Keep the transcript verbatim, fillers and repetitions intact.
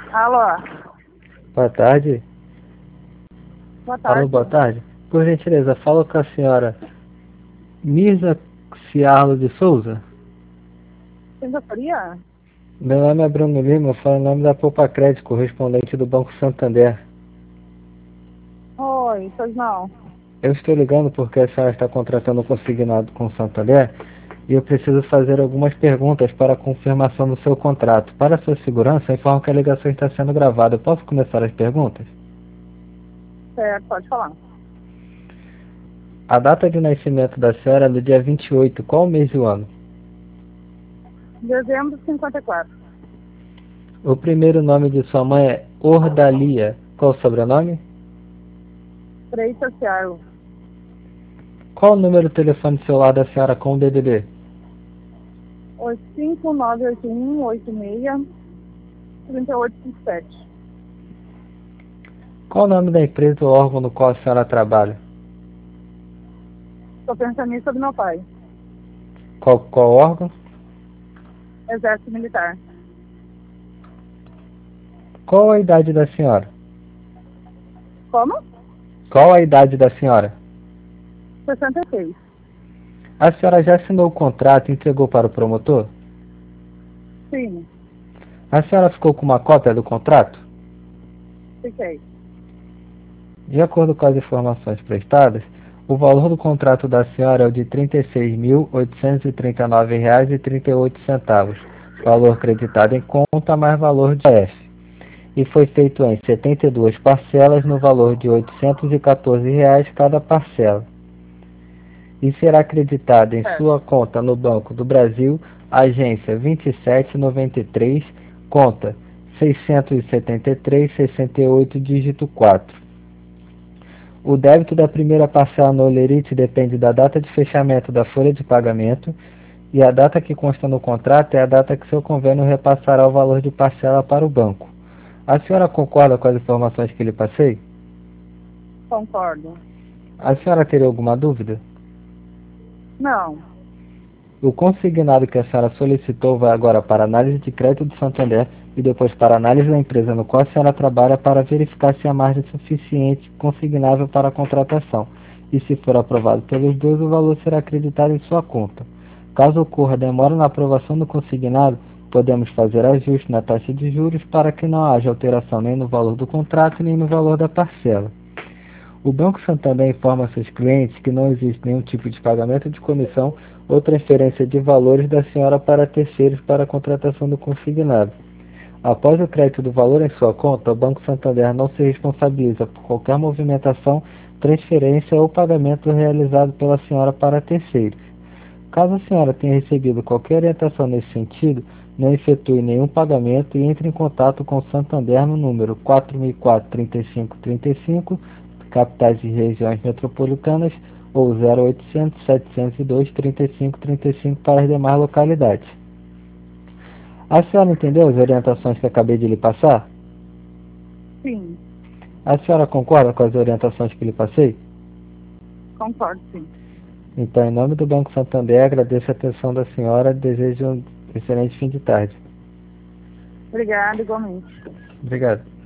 Alô, Boa tarde. boa Alô, tarde. boa tarde. Por gentileza, falo com a senhora Mirza Ciarlo de Souza. Sensoria? Meu nome é Bruno Lima, eu falo em nome da Poupa Crédito, correspondente do Banco Santander. Oi, pois não. Eu estou ligando porque a senhora está contratando um consignado com o Santander e eu preciso fazer algumas perguntas para a confirmação do seu contrato. Para sua segurança, informo que a ligação está sendo gravada. Eu posso começar as perguntas? Certo, pode falar. A data de nascimento da senhora é do dia vinte e oito. Qual o mês e o ano? Dezembro de cinquenta e quatro. O primeiro nome de sua mãe é Ordalia. Qual o sobrenome? Freitas Ciarlo. Qual o número do telefone celular da senhora com o D D D? oito cinco nove oito um oito seis três oito cinco sete. Qual o nome da empresa ou órgão no qual a senhora trabalha? Sou pensionista do meu pai. Qual, qual órgão? Exército Militar. Qual a idade da senhora? Como? Qual a idade da senhora? sessenta e seis. A senhora já assinou o contrato e entregou para o promotor? Sim, A senhora ficou com uma cópia do contrato? fiquei. De acordo com as informações prestadas, o valor do contrato da senhora é o de trinta e seis mil oitocentos e trinta e nove reais e trinta e oito centavos, valor creditado em conta mais valor de I F, e foi feito em setenta e duas parcelas no valor de oitocentos e quatorze reais cada parcela, e será acreditado em Certo. sua conta no Banco do Brasil, agência vinte e sete noventa e três, conta seiscentos e setenta e três sessenta e oito, dígito quatro. O débito da primeira parcela no Olerite depende da data de fechamento da folha de pagamento e a data que consta no contrato é a data que seu convênio repassará o valor de parcela para o banco. A senhora concorda com as informações que lhe passei? Concordo. A senhora teria alguma dúvida? Não. O consignado que a senhora solicitou vai agora para a análise de crédito do Santander e depois para a análise da empresa no qual a senhora trabalha para verificar se há margem suficiente consignável para a contratação. E se for aprovado pelos dois, o valor será acreditado em sua conta. Caso ocorra demora na aprovação do consignado, podemos fazer ajuste na taxa de juros para que não haja alteração nem no valor do contrato nem no valor da parcela. O Banco Santander informa seus clientes que não existe nenhum tipo de pagamento de comissão ou transferência de valores da senhora para terceiros para a contratação do consignado. Após o crédito do valor em sua conta, o Banco Santander não se responsabiliza por qualquer movimentação, transferência ou pagamento realizado pela senhora para terceiros. Caso a senhora tenha recebido qualquer orientação nesse sentido, não efetue nenhum pagamento e entre em contato com o Santander no número quatro mil e quatro, trinta e cinco, trinta e cinco, capitais e regiões metropolitanas, ou zero oitocentos, setecentos e dois, trinta e cinco, trinta e cinco para as demais localidades. A senhora entendeu as orientações que acabei de lhe passar? Sim, A senhora concorda com as orientações que lhe passei? concordo, sim. Então, em nome do Banco Santander, agradeço a atenção da senhora e desejo um excelente fim de tarde. Obrigada, igualmente. Obrigado.